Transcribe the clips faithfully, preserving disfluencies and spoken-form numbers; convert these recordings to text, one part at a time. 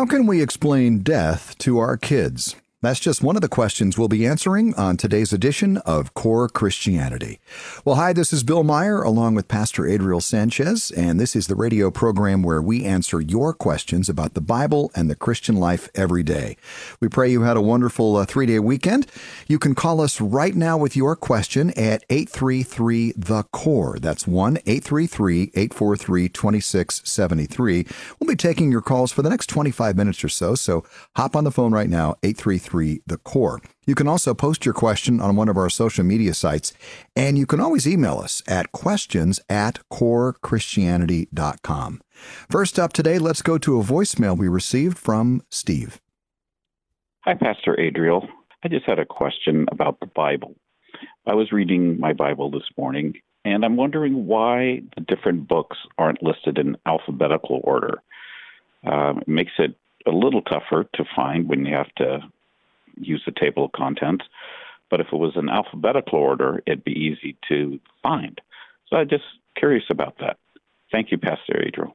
How can we explain death to our kids? That's just one of the questions we'll be answering on today's edition of Core Christianity. Well, hi, this is Bill Meyer along with Pastor Adriel Sanchez, and this is the radio program where we answer your questions about the Bible and the Christian life every day. We pray you had a wonderful uh, three-day weekend. You can call us right now with your question at eight three three, the C O R E. That's one eight three three, eight four three, two six seven three. We'll be taking your calls for the next twenty-five minutes or so, so hop on the phone right now, eight three three, the C O R E. You can also post your question on one of our social media sites, and you can always email us at questions at core christianity dot com. First up today, let's go to a voicemail we received from Steve. Hi, Pastor Adriel. I just had a question about the Bible. I was reading my Bible this morning, and I'm wondering why the different books aren't listed in alphabetical order. Uh, it makes it a little tougher to find when you have to use the table of contents, but if it was in alphabetical order, it'd be easy to find. So I'm just curious about that. Thank you, Pastor Adriel.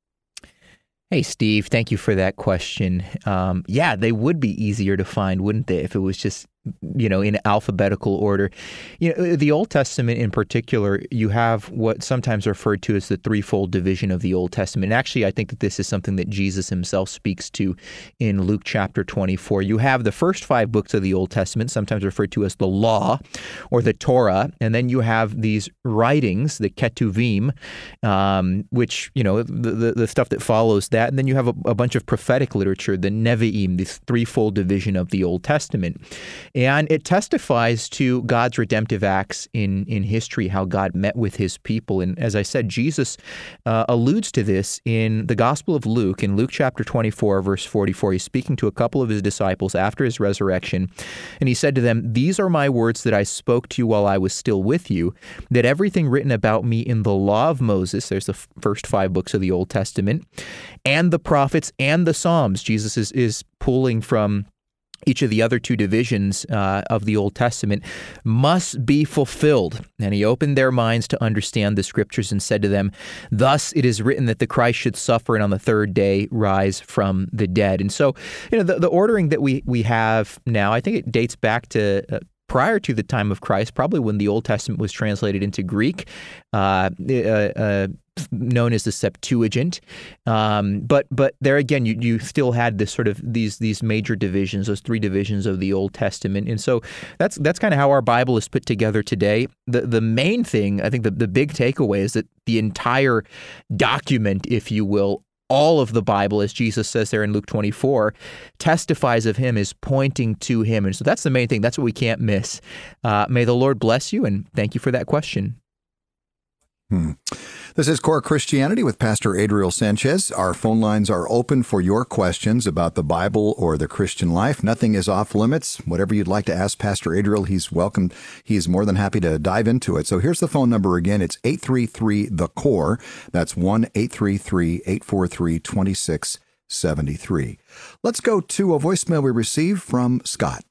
Hey, Steve, thank you for that question. Um, yeah, they would be easier to find, wouldn't they, if it was just, you know, in alphabetical order. You know, the Old Testament in particular, you have what sometimes referred to as the threefold division of the Old Testament. And actually, I think that this is something that Jesus himself speaks to in Luke chapter twenty-four. You have the first five books of the Old Testament, sometimes referred to as the Law or the Torah, and then you have these writings, the Ketuvim, um, which, you know, the, the, the stuff that follows that. And then you have a, a bunch of prophetic literature, the Nevi'im, this threefold division of the Old Testament. And it testifies to God's redemptive acts in, in history, how God met with his people. And as I said, Jesus uh, alludes to this in the Gospel of Luke, in Luke chapter twenty-four, verse forty-four. He's speaking to a couple of his disciples after his resurrection. And he said to them, "These are my words that I spoke to you while I was still with you, that everything written about me in the law of Moses," there's the f- first five books of the Old Testament, "and the prophets and the Psalms," Jesus is, is pulling from each of the other two divisions uh, of the Old Testament, "must be fulfilled." And he opened their minds to understand the Scriptures and said to them, "Thus it is written that the Christ should suffer and on the third day rise from the dead." And so, you know, the, the ordering that we, we have now, I think it dates back to uh, prior to the time of Christ, probably when the Old Testament was translated into Greek, uh, uh, uh, known as the Septuagint. Um, but but there again, you, you still had this sort of these these major divisions, those three divisions of the Old Testament. And so that's that's kind of how our Bible is put together today. The the main thing, I think the, the big takeaway is that the entire document, if you will, all of the Bible, as Jesus says there in Luke twenty-four, testifies of him, is pointing to him. And so that's the main thing. That's what we can't miss. Uh, may the Lord bless you, and thank you for that question. Hmm. This is Core Christianity with Pastor Adriel Sanchez. Our phone lines are open for your questions about the Bible or the Christian life. Nothing is off limits. Whatever you'd like to ask Pastor Adriel, he's welcome. He's more than happy to dive into it. So here's the phone number again. It's eight three three, the C O R E. That's one eight three three, eight four three, two six seven three. Let's go to a voicemail we received from Scott.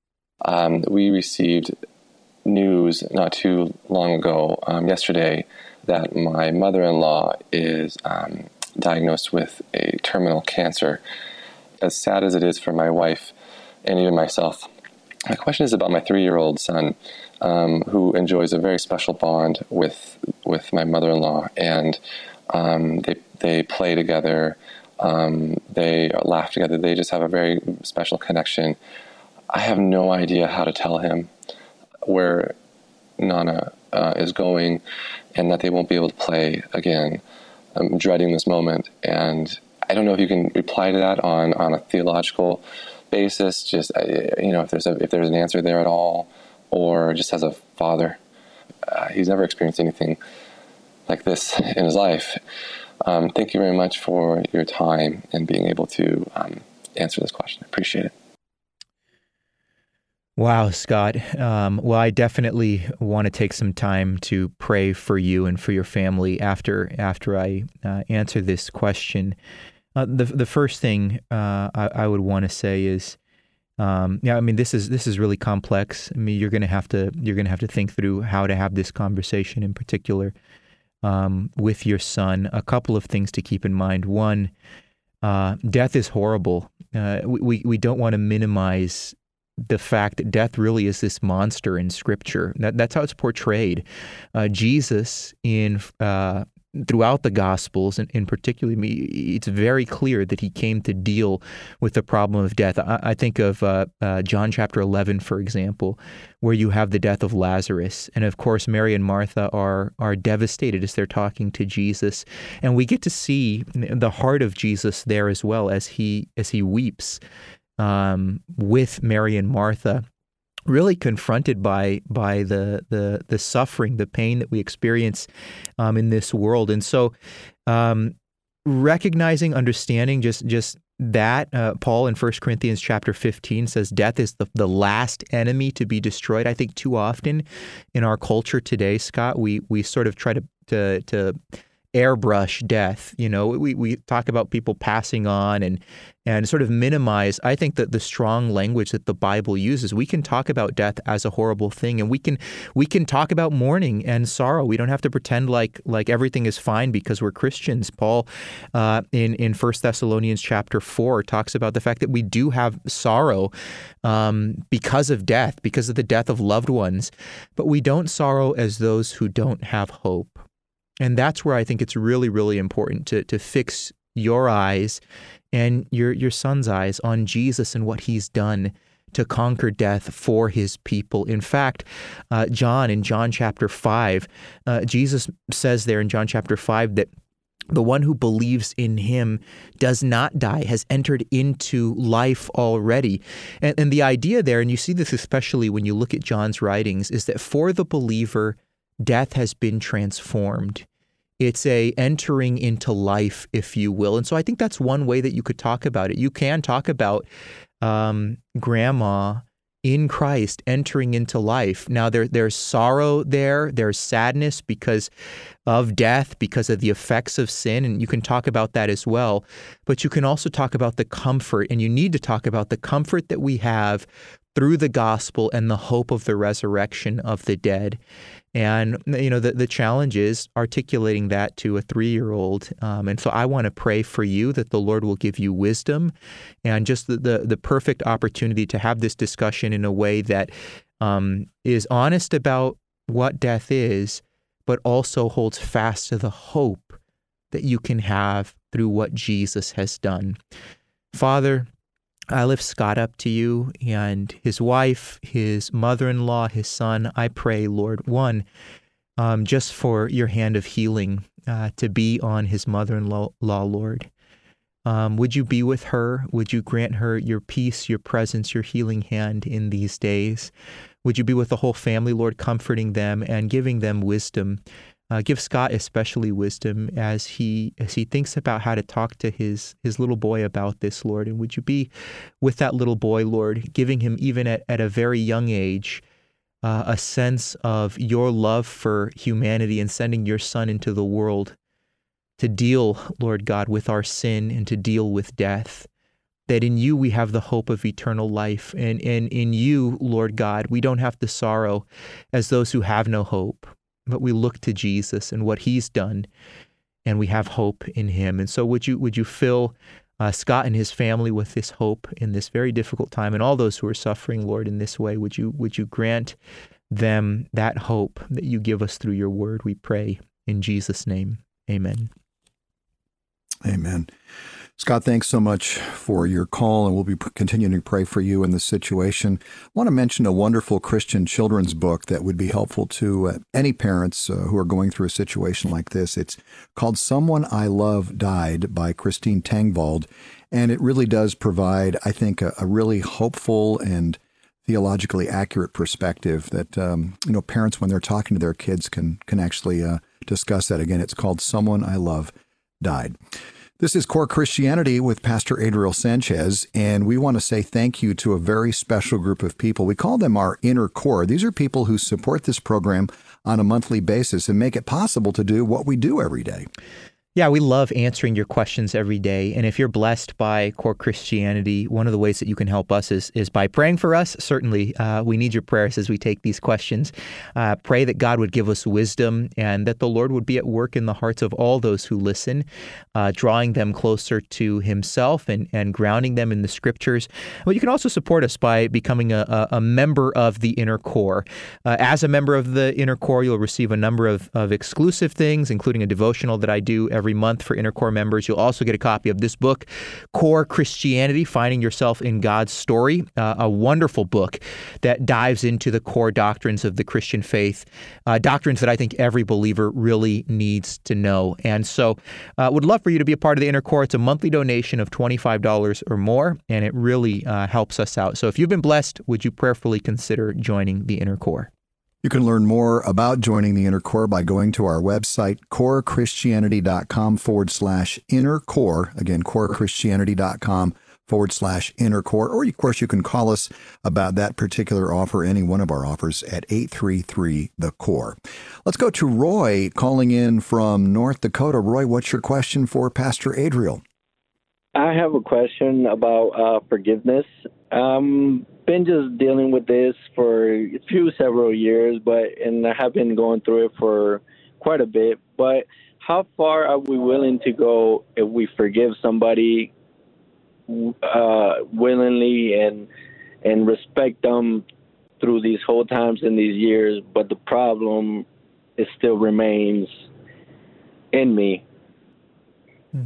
Um, we received news not too long ago, um, yesterday, that my mother-in-law is um, diagnosed with a terminal cancer. As sad as it is for my wife and even myself, my question is about my three-year-old son, um, who enjoys a very special bond with with my mother-in-law, and um, they they play together, um, they laugh together. They just have a very special connection. I have no idea how to tell him where Nana uh, is going, and that they won't be able to play again. I'm dreading this moment, and I don't know if you can reply to that on, on a theological basis. Just you know, if there's a, if there's an answer there at all, or just as a father, uh, he's never experienced anything like this in his life. Um, thank you very much for your time and being able to um, answer this question. I appreciate it. Wow, Scott. Um, well, I definitely want to take some time to pray for you and for your family after after I uh, answer this question. Uh, the the first thing uh, I, I would want to say is, um, yeah, I mean this is this is really complex. I mean you're going to have to you're going to have to think through how to have this conversation in particular um, with your son. A couple of things to keep in mind. One, Uh, death is horrible. Uh, we, we don't want to minimize the fact that death really is this monster in Scripture. That, that's how it's portrayed. Uh, Jesus, in uh, throughout the Gospels, and in particular, it's very clear that he came to deal with the problem of death. I, I think of uh, uh, John chapter eleven, for example, where you have the death of Lazarus. And of course, Mary and Martha are are devastated as they're talking to Jesus. And we get to see the heart of Jesus there as well as he as he weeps um, with Mary and Martha, really confronted by by the the the suffering, the pain that we experience um, in this world. And so um, recognizing, understanding just just that, uh, Paul in First Corinthians chapter fifteen says death is the, the last enemy to be destroyed. I think too often in our culture today, Scott, we we sort of try to to, to airbrush death. You know, we, we talk about people passing on and and sort of minimize, I think, that the strong language that the Bible uses. We can talk about death as a horrible thing, and we can we can talk about mourning and sorrow. We don't have to pretend like like everything is fine because we're Christians. Paul uh, in in First Thessalonians chapter four talks about the fact that we do have sorrow um, because of death, because of the death of loved ones, but we don't sorrow as those who don't have hope. And that's where I think it's really, really important to to fix your eyes and your your son's eyes on Jesus and what he's done to conquer death for his people. In fact, uh, John, in John chapter five, uh, Jesus says there in John chapter five that the one who believes in him does not die, has entered into life already. And, and the idea there, and you see this especially when you look at John's writings, is that for the believer, death has been transformed. It's a entering into life, if you will. And so I think that's one way that you could talk about it. You can talk about um, grandma in Christ entering into life. Now, there, there's sorrow there. There's sadness because of death, because of the effects of sin, and you can talk about that as well. But you can also talk about the comfort, and you need to talk about the comfort that we have through the gospel and the hope of the resurrection of the dead. And, you know, the, the challenge is articulating that to a three-year-old. Um, and so I want to pray for you that the Lord will give you wisdom and just the, the, the perfect opportunity to have this discussion in a way that um, is honest about what death is, but also holds fast to the hope that you can have through what Jesus has done. Father, I lift Scott up to you and his wife, his mother-in-law, his son. I pray, Lord, one, um, just for your hand of healing uh, to be on his mother-in-law, Lord. Um, would you be with her? Would you grant her your peace, your presence, your healing hand in these days? Would you be with the whole family, Lord, comforting them and giving them wisdom? Uh, give Scott especially wisdom as he as he thinks about how to talk to his his little boy about this, Lord. And would you be with that little boy, Lord, giving him even at, at a very young age uh, a sense of your love for humanity and sending your son into the world to deal, Lord God, with our sin and to deal with death. That in you we have the hope of eternal life. And, and in you, Lord God, we don't have to sorrow as those who have no hope. But we look to Jesus and what he's done, and we have hope in him. And so would you would you fill uh, Scott and his family with this hope in this very difficult time, and all those who are suffering, Lord, in this way? Would you would you grant them that hope that you give us through your word, we pray in Jesus' name. Amen. Amen. Scott, thanks so much for your call, and we'll be continuing to pray for you in this situation. I want to mention a wonderful Christian children's book that would be helpful to uh, any parents uh, who are going through a situation like this. It's called Someone I Love Died by Christine Tangvald, and it really does provide, I think, a, a really hopeful and theologically accurate perspective that, um, you know, parents, when they're talking to their kids, can, can actually uh, discuss that. Again, it's called Someone I Love Died. This is Core Christianity with Pastor Adriel Sanchez, and we want to say thank you to a very special group of people. We call them our inner core. These are people who support this program on a monthly basis and make it possible to do what we do every day. Yeah, we love answering your questions every day. And if you're blessed by Core Christianity, one of the ways that you can help us is, is by praying for us. Certainly, uh, we need your prayers as we take these questions. Uh, pray that God would give us wisdom and that the Lord would be at work in the hearts of all those who listen, uh, drawing them closer to himself and, and grounding them in the scriptures. Well, you can also support us by becoming a, a, a member of the Inner Core. Uh, as a member of the Inner Core, you'll receive a number of, of exclusive things, including a devotional that I do every month for Inner Core members. You'll also get a copy of this book, Core Christianity, Finding Yourself in God's Story, uh, a wonderful book that dives into the core doctrines of the Christian faith, uh, doctrines that I think every believer really needs to know. And so uh, would love for you to be a part of the Inner Core. It's a monthly donation of twenty-five dollars or more, and it really uh, helps us out. So if you've been blessed, would you prayerfully consider joining the Inner Core? You can learn more about joining the Inner Core by going to our website, corechristianity.com forward slash inner core. Again, corechristianity.com forward slash inner core. Or, of course, you can call us about that particular offer, any one of our offers, at eight three three, the core. Let's go to Roy calling in from North Dakota. Roy, what's your question for Pastor Adriel? I have a question about uh, forgiveness. Um, been just dealing with this for a few several years, but and I have been going through it for quite a bit. But how far are we willing to go if we forgive somebody uh, willingly and and respect them through these whole times and these years, but the problem it still remains in me? Hmm.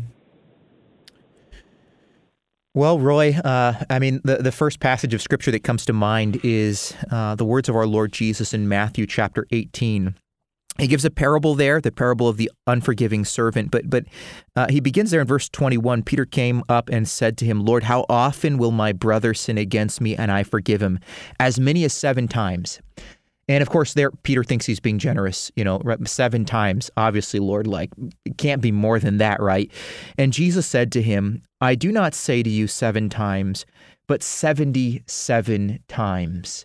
Well, Roy, uh, I mean, the, the first passage of Scripture that comes to mind is uh, the words of our Lord Jesus in Matthew chapter eighteen. He gives a parable there, the parable of the unforgiving servant, but but uh, he begins there in verse twenty-one. Peter came up and said to him, "Lord, how often will my brother sin against me and I forgive him? As many as seven times." And of course, there Peter thinks he's being generous, you know, seven times. Obviously, Lord, like, it can't be more than that, right? And Jesus said to him, "I do not say to you seven times, but seventy-seven times."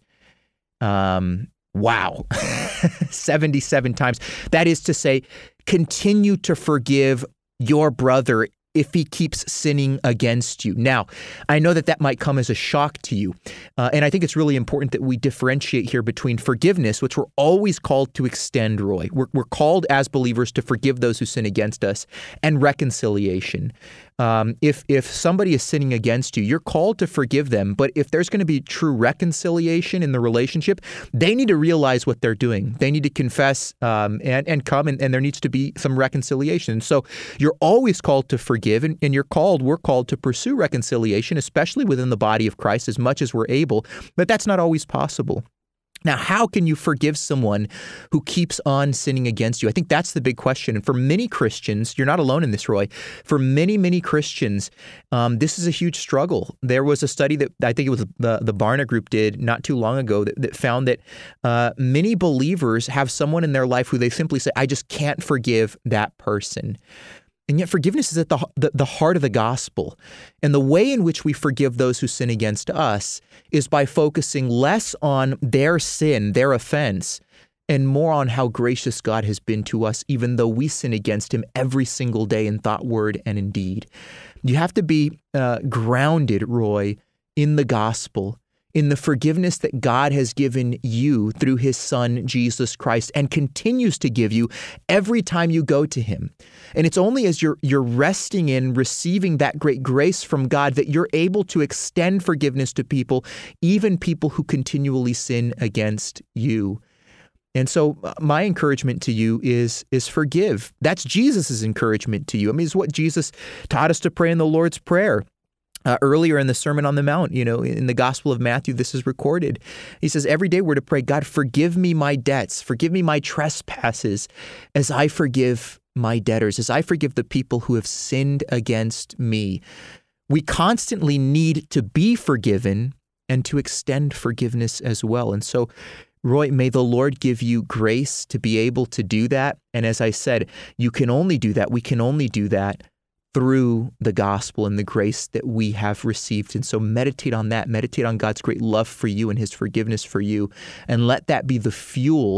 Um, wow, seventy-seven times. That is to say, continue to forgive your brother if he keeps sinning against you. Now, I know that that might come as a shock to you, uh, and I think it's really important that we differentiate here between forgiveness, which we're always called to extend, Roy. We're, we're called as believers to forgive those who sin against us, and reconciliation. Um, if if somebody is sinning against you, you're called to forgive them. But if there's going to be true reconciliation in the relationship, they need to realize what they're doing. They need to confess um, and, and come, and, and there needs to be some reconciliation. So you're always called to forgive, and, and you're called, we're called to pursue reconciliation, especially within the body of Christ as much as we're able. But that's not always possible. Now, how can you forgive someone who keeps on sinning against you? I think that's the big question. And for many Christians, you're not alone in this, Roy. For many, many Christians, um, this is a huge struggle. There was a study that I think it was the, the Barna Group did not too long ago that, that found that uh, many believers have someone in their life who they simply say, "I just can't forgive that person." And yet forgiveness is at the, the the heart of the gospel. And the way in which we forgive those who sin against us is by focusing less on their sin, their offense, and more on how gracious God has been to us, even though we sin against him every single day in thought, word, and in deed. You have to be uh, grounded, Roy, in the gospel, in the forgiveness that God has given you through his Son, Jesus Christ, and continues to give you every time you go to him. And it's only as you're you're resting in receiving that great grace from God that you're able to extend forgiveness to people, even people who continually sin against you. And so my encouragement to you is, is forgive. That's Jesus's encouragement to you. I mean, it's what Jesus taught us to pray in the Lord's Prayer. Uh, earlier in the Sermon on the Mount, you know, in the Gospel of Matthew, this is recorded. He says, every day we're to pray, "God, forgive me my debts, forgive me my trespasses, as I forgive my debtors, as I forgive the people who have sinned against me." We constantly need to be forgiven and to extend forgiveness as well. And so, Roy, may the Lord give you grace to be able to do that. And as I said, you can only do that. We can only do that through the gospel and the grace that we have received. And so meditate on that. Meditate on God's great love for you and his forgiveness for you. And let that be the fuel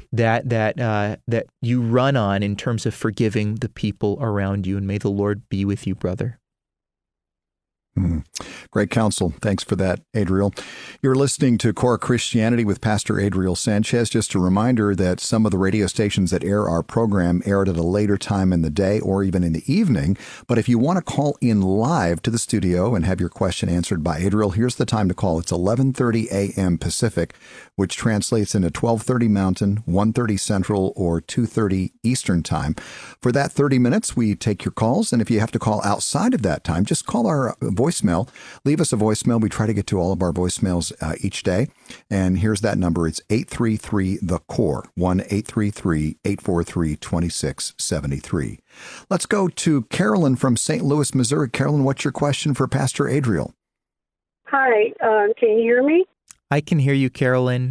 that that uh, that you run on in terms of forgiving the people around you. And may the Lord be with you, brother. Mm. Great counsel. Thanks for that, Adriel. You're listening to Core Christianity with Pastor Adriel Sanchez. Just a reminder that some of the radio stations that air our program aired at a later time in the day or even in the evening. But if you want to call in live to the studio and have your question answered by Adriel, here's the time to call. It's eleven thirty a.m. Pacific, which translates into twelve thirty Mountain, one thirty Central, or two thirty Eastern Time. For that thirty minutes, we take your calls. And if you have to call outside of that time, just call our voicemail. Leave us a voicemail. We try to get to all of our voicemails uh, each day. And here's that number. It's eight three three, the core, one eight three three, eight four three, two six seven three. Let's go to Carolyn from Saint Louis, Missouri. Carolyn, what's your question for Pastor Adriel? Hi, uh, can you hear me? I can hear you, Carolyn.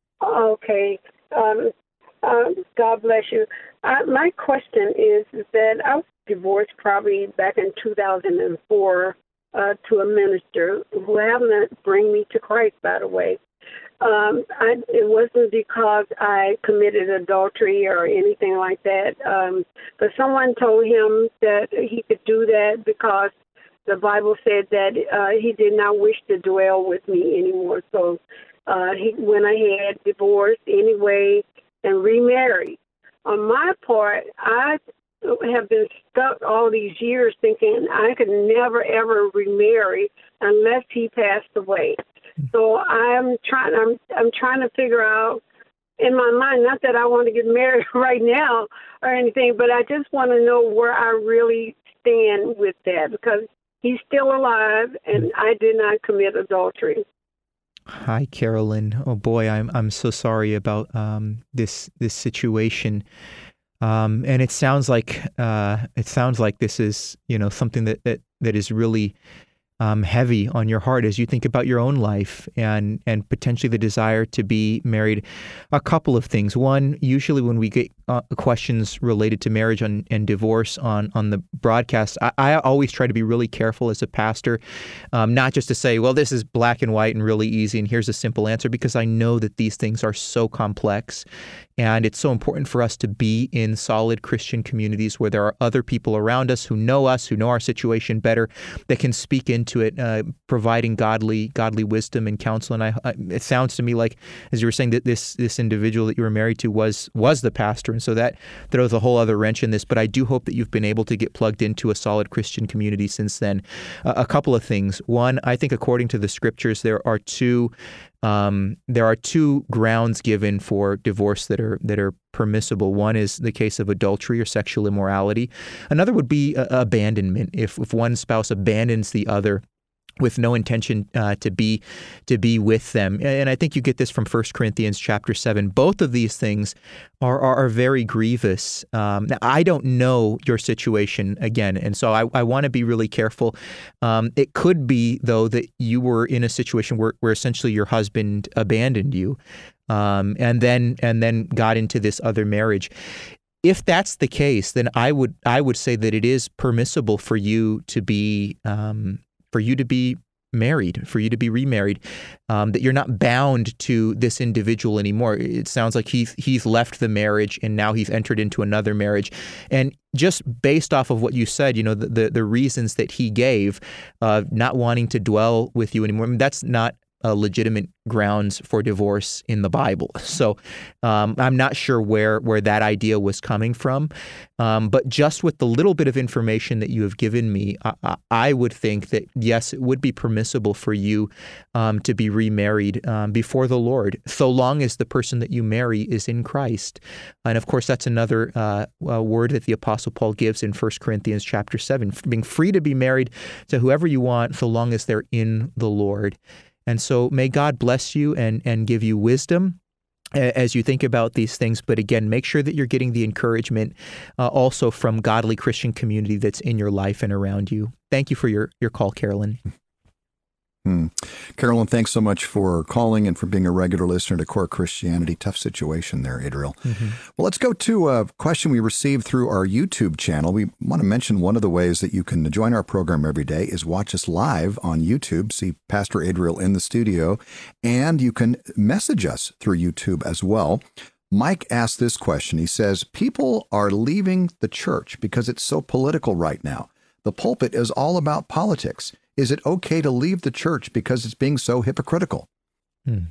Okay. Um, uh, God bless you. Uh, my question is, is that I was divorced probably back in two thousand four uh, to a minister who happened to bring me to Christ, by the way. Um, I, it wasn't because I committed adultery or anything like that, um, but someone told him that he could do that because the Bible said that uh, he did not wish to dwell with me anymore. So uh, he went ahead, divorced anyway, and remarried. On my part, I have been stuck all these years thinking I could never, ever remarry unless he passed away. So I'm trying. I'm I'm trying to figure out in my mind, not that I want to get married right now or anything, but I just want to know where I really stand with that, because he's still alive and I did not commit adultery. Hi, Carolyn. Oh boy, I'm I'm so sorry about um, this this situation. Um, and it sounds like uh, it sounds like this is, you know, something that that, that is really um, heavy on your heart as you think about your own life and and potentially the desire to be married. A couple of things. One, usually when we get uh, questions related to marriage and, and divorce on on the broadcast, I, I always try to be really careful as a pastor, um, not just to say, well, this is black and white and really easy and here's a simple answer, because I know that these things are so complex. And it's so important for us to be in solid Christian communities where there are other people around us who know us, who know our situation better, that can speak into it, uh, providing godly godly wisdom and counsel. And I, I, it sounds to me like, as you were saying, that this this individual that you were married to was was the pastor, and so that throws a whole other wrench in this. But I do hope that you've been able to get plugged into a solid Christian community since then. Uh, a couple of things. One, I think according to the scriptures, there are two. Um, there are two grounds given for divorce that are that are permissible. One is the case of adultery or sexual immorality. Another would be uh, abandonment. If if one spouse abandons the other with no intention uh, to be to be with them. And I think you get this from First Corinthians chapter seven. Both of these things are are, are very grievous. Um, now, I don't know your situation again, and so I, I want to be really careful. Um, it could be, though, that you were in a situation where, where essentially your husband abandoned you um, and then and then got into this other marriage. If that's the case, then I would I would say that it is permissible for you to be um, for you to be married, for you to be remarried, um, that you're not bound to this individual anymore. It sounds like he's he's left the marriage and now he's entered into another marriage. And just based off of what you said, you know, the the, the reasons that he gave, uh, not wanting to dwell with you anymore, I mean, that's not a legitimate grounds for divorce in the Bible. So um, I'm not sure where where that idea was coming from. Um, but just with the little bit of information that you have given me, I, I would think that, yes, it would be permissible for you um, to be remarried um, before the Lord, so long as the person that you marry is in Christ. And of course, that's another uh, uh, word that the Apostle Paul gives in First Corinthians chapter seven, being free to be married to whoever you want, so long as they're in the Lord. And so may God bless you and, and give you wisdom as you think about these things. But again, make sure that you're getting the encouragement uh, also from godly Christian community that's in your life and around you. Thank you for your, your call, Carolyn. Hmm. Carolyn, thanks so much for calling and for being a regular listener to Core Christianity. Tough situation there, Adriel. Mm-hmm. Well, let's go to a question we received through our YouTube channel. We want to mention one of the ways that you can join our program every day is watch us live on YouTube, see Pastor Adriel in the studio, and you can message us through YouTube as well. Mike asked this question. He says, people are leaving the church because it's so political right now. The pulpit is all about politics. Is it okay to leave the church because it's being so hypocritical? Hmm.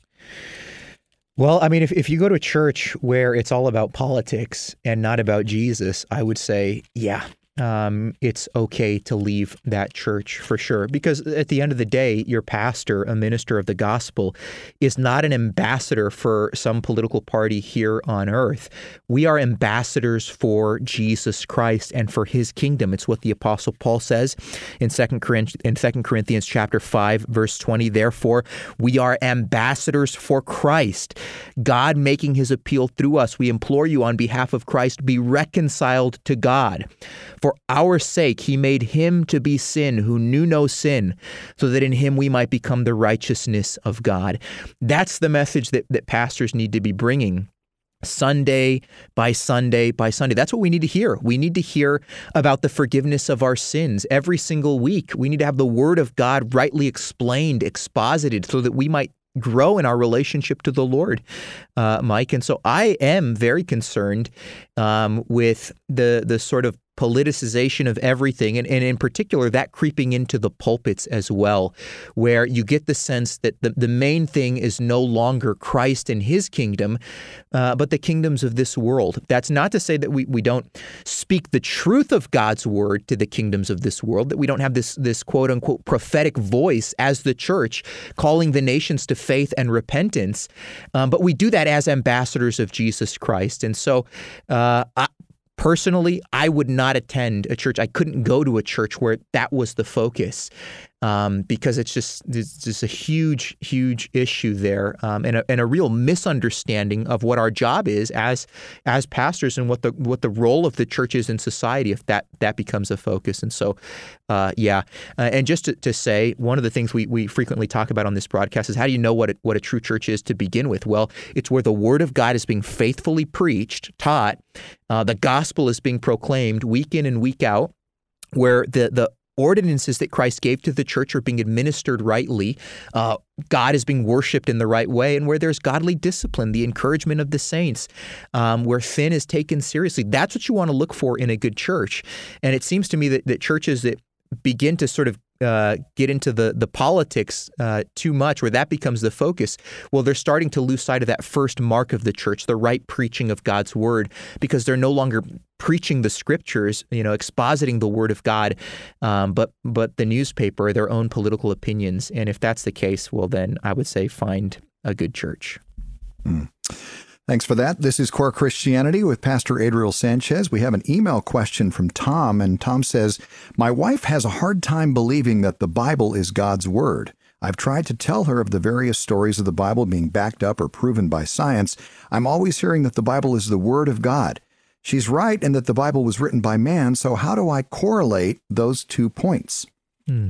Well, I mean, if, if you go to a church where it's all about politics and not about Jesus, I would say, yeah, um, it's okay to leave that church for sure. Because at the end of the day, your pastor, a minister of the gospel, is not an ambassador for some political party here on earth. We are ambassadors for Jesus Christ and for his kingdom. It's what the Apostle Paul says in Second Corinthians chapter five, verse twenty. Therefore, we are ambassadors for Christ, God making his appeal through us. We implore you on behalf of Christ, be reconciled to God. For our sake, he made him to be sin who knew no sin, so that in him we might become the righteousness of God. That's the message that, that pastors need to be bringing. Sunday by Sunday by Sunday. That's what we need to hear. We need to hear about the forgiveness of our sins every single week. We need to have the word of God rightly explained, exposited, so that we might grow in our relationship to the Lord, uh, Mike. And so I am very concerned um, with the the sort of politicization of everything, and, and in particular, that creeping into the pulpits as well, where you get the sense that the, the main thing is no longer Christ and his kingdom, uh, but the kingdoms of this world. That's not to say that we, we don't speak the truth of God's word to the kingdoms of this world, that we don't have this, this quote-unquote prophetic voice as the church calling the nations to faith and repentance, um, but we do that as ambassadors of Jesus Christ. And so uh, I, Personally, I would not attend a church. I couldn't go to a church where that was the focus, um, because it's just it's just a huge, huge issue there, um, and, a, and a real misunderstanding of what our job is as as pastors and what the what the role of the church is in society if that that becomes a focus. And so, uh, yeah, uh, and just to, to say, one of the things we we frequently talk about on this broadcast is how do you know what it, what a true church is to begin with? Well, it's where the word of God is being faithfully preached, taught. Uh, the gospel is being proclaimed week in and week out, where the the ordinances that Christ gave to the church are being administered rightly. Uh, God is being worshipped in the right way, and where there's godly discipline, the encouragement of the saints, um, where sin is taken seriously. That's what you want to look for in a good church. And it seems to me that, that churches that begin to sort of uh, get into the the politics uh, too much, where that becomes the focus, well, they're starting to lose sight of that first mark of the church, the right preaching of God's word, because they're no longer preaching the scriptures, you know, expositing the word of God, um, but but the newspaper, their own political opinions. And if that's the case, well, then I would say find a good church. Mm. Thanks for that. This is Core Christianity with Pastor Adriel Sanchez. We have an email question from Tom, and Tom says, my wife has a hard time believing that the Bible is God's word. I've tried to tell her of the various stories of the Bible being backed up or proven by science. I'm always hearing that the Bible is the word of God. She's right in that the Bible was written by man, so how do I correlate those two points? Hmm.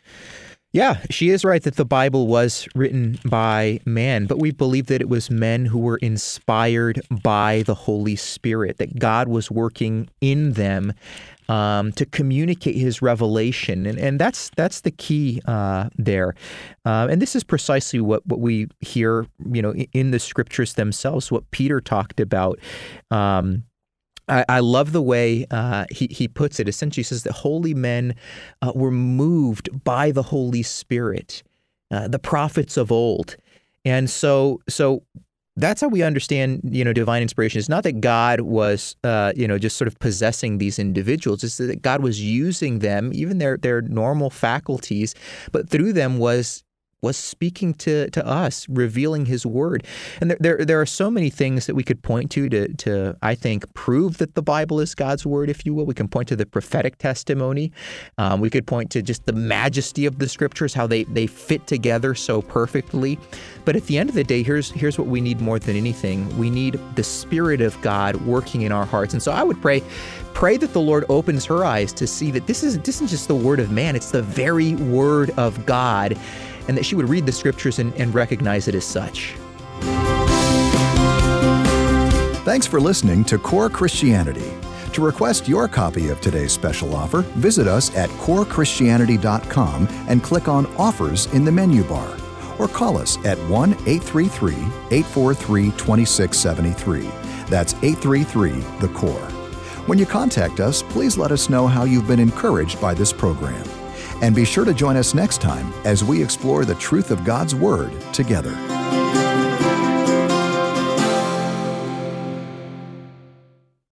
Yeah, she is right that the Bible was written by man, but we believe that it was men who were inspired by the Holy Spirit, that God was working in them um, to communicate his revelation. And, and that's that's the key uh, there. Uh, and this is precisely what, what we hear, you know, in the scriptures themselves, what Peter talked about. Um I, I love the way uh, he, he puts it. Essentially, he says that holy men uh, were moved by the Holy Spirit, uh, the prophets of old. And so so that's how we understand, you know, divine inspiration. It's not that God was, uh, you know, just sort of possessing these individuals. It's that God was using them, even their, their normal faculties, but through them was was speaking to, to us, revealing his word. And there, there there are so many things that we could point to, to to I think prove that the Bible is God's word, if you will. We can point to the prophetic testimony. Um, we could point to just the majesty of the scriptures, how they, they fit together so perfectly. But at the end of the day, here's here's what we need more than anything. We need the Spirit of God working in our hearts. And so I would pray Pray that the Lord opens her eyes to see that this isn't, this isn't just the word of man, it's the very word of God, and that she would read the scriptures and, and recognize it as such. Thanks for listening to Core Christianity. To request your copy of today's special offer, visit us at core christianity dot com and click on Offers in the menu bar. or call us at one eight three three, eight four three, two six seven three. That's eight three three, the core. When you contact us, please let us know how you've been encouraged by this program. And be sure to join us next time as we explore the truth of God's Word together.